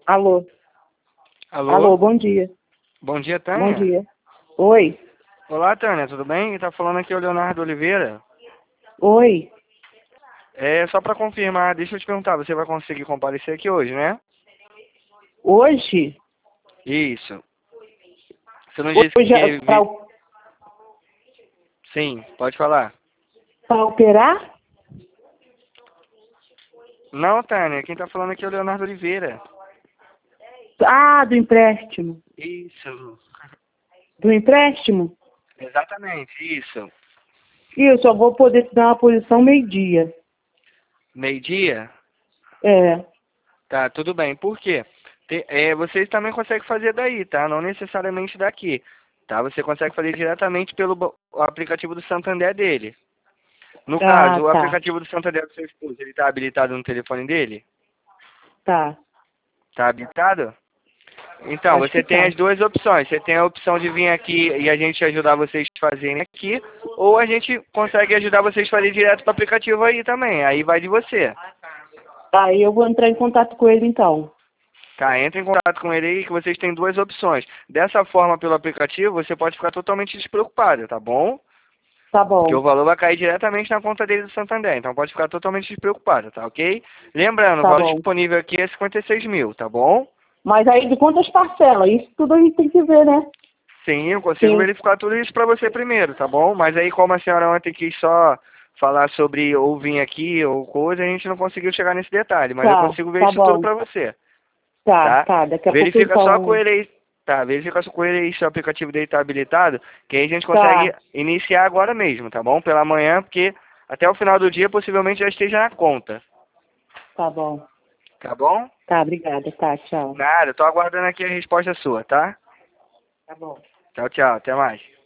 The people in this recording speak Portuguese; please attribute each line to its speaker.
Speaker 1: Alô?
Speaker 2: Alô?
Speaker 1: Alô, bom dia.
Speaker 2: Bom dia,
Speaker 1: Bom
Speaker 2: Tânia.
Speaker 1: dia. Oi?
Speaker 2: Olá, Tânia, tudo bem? Quem tá falando aqui é o Leonardo Oliveira.
Speaker 1: Oi?
Speaker 2: É só pra confirmar, deixa eu te perguntar, você vai conseguir comparecer aqui hoje, né?
Speaker 1: Hoje?
Speaker 2: Isso. Você não disse
Speaker 1: Hoje
Speaker 2: que... Sim, pode falar.
Speaker 1: pra operar?
Speaker 2: Não, Tânia, quem tá falando aqui é o Leonardo Oliveira.
Speaker 1: Ah, do empréstimo.
Speaker 2: Isso.
Speaker 1: Do empréstimo?
Speaker 2: Exatamente, isso.
Speaker 1: E eu só vou poder te dar uma posição meio-dia.
Speaker 2: Meio-dia?
Speaker 1: É.
Speaker 2: Tá, tudo bem. Por quê? Vocês também conseguem fazer daí, tá? Não necessariamente daqui. Tá? Você consegue fazer diretamente pelo o aplicativo do Santander dele. No
Speaker 1: Ah,
Speaker 2: caso, o
Speaker 1: tá.
Speaker 2: aplicativo do Santander do seu esposo, ele tá habilitado no telefone dele?
Speaker 1: Tá.
Speaker 2: Tá habilitado? Então,
Speaker 1: Acho que
Speaker 2: você tem
Speaker 1: tá.
Speaker 2: as duas opções. Você tem a opção de vir aqui e a gente ajudar vocês a fazerem aqui, ou a gente consegue ajudar vocês a fazerem direto pro aplicativo aí também. Aí vai de você.
Speaker 1: Aí eu vou entrar em contato com ele então.
Speaker 2: Tá, entre em contato com ele aí que vocês têm duas opções. Dessa forma, pelo aplicativo, você pode ficar totalmente despreocupado, tá bom?
Speaker 1: Tá
Speaker 2: Porque o
Speaker 1: bom.
Speaker 2: valor vai cair diretamente na conta dele do Santander, então pode ficar totalmente despreocupado, tá ok? Lembrando, o
Speaker 1: Tá
Speaker 2: valor
Speaker 1: bom.
Speaker 2: disponível aqui é 56 mil, tá bom?
Speaker 1: Mas aí de quantas parcelas? Isso tudo a gente tem que ver, né?
Speaker 2: Sim, eu consigo
Speaker 1: Sim.
Speaker 2: verificar tudo isso pra você primeiro, tá bom? Mas aí como a senhora ontem quis só falar sobre ou vir aqui ou coisa, a gente não conseguiu chegar nesse detalhe, mas eu
Speaker 1: Tá,
Speaker 2: consigo ver
Speaker 1: tá
Speaker 2: isso tudo
Speaker 1: bom.
Speaker 2: pra você.
Speaker 1: Tá,
Speaker 2: Tá?
Speaker 1: tá. Daqui a pouco
Speaker 2: Verifica só com
Speaker 1: então.
Speaker 2: ele aí, tá? Verifica só com ele aí se o aplicativo dele tá habilitado, que aí a gente consegue
Speaker 1: Tá,
Speaker 2: iniciar agora mesmo, tá bom? Pela manhã, porque até o final do dia possivelmente já esteja na conta,
Speaker 1: tá bom.
Speaker 2: tá bom?
Speaker 1: Tá, obrigada. Tá, tchau.
Speaker 2: Nada, tô aguardando aqui a resposta sua, tá?
Speaker 1: Tá bom.
Speaker 2: Tchau, tchau, até mais.